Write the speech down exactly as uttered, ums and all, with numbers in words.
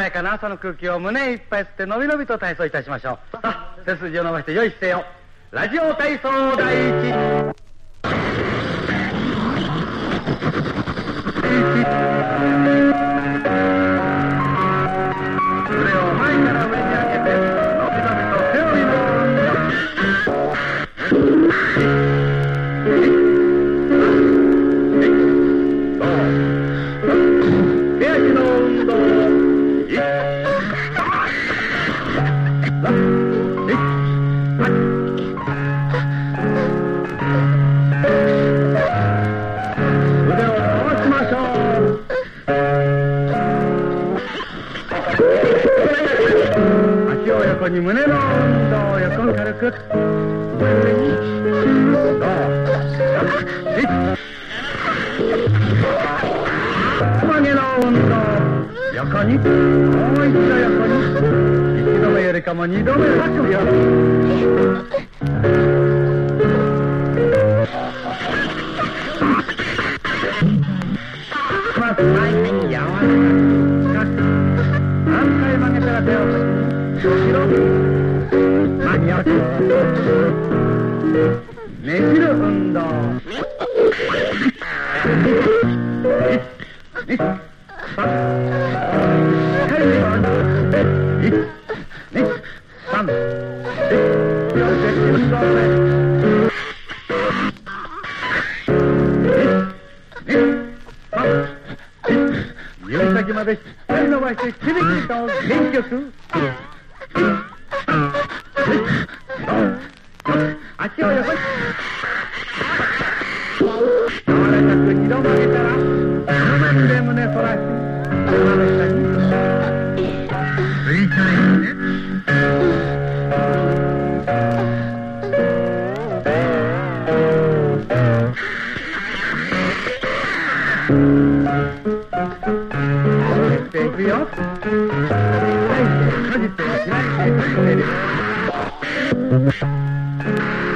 やかな朝の空気を胸いっぱい吸ってのびのびと体操いたしましょう。さあ、背筋を伸ばして良い姿勢を。ラジオ体操第一。腕を前から上に上げて、のびのびと背伸びの運動。手足の運動。横に胸の運動、横に軽く上にどう曲げの運動、横にもう一度横に、一度目よりかも二度目拍手よ。まず前に柔らかく何回曲げたら手を先に後ろに間に合わせねじる運動。いち、に、さん、はい、いち、に、さん、よん、運動目。いち、に、さん、指先までしっかり伸ばしてキリキリと元気よく。足を横に柔らかく二度曲げたら斜めで胸反らし斜め下についたいね。上げていくよ。開いて閉じて開いて閉じてる。